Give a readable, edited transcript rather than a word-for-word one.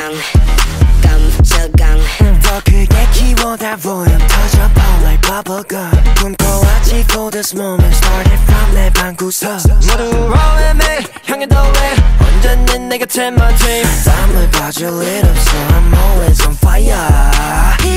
깜짝강 더 크게 키워 that volume 터져 pop like bubblegum 꿈꿔왔지 for this moment started from 내 방구석 모두 roll with me 향해 더 해 언제는 내 곁에 my team 땀을 봐줄 일 없어 I'm always on fire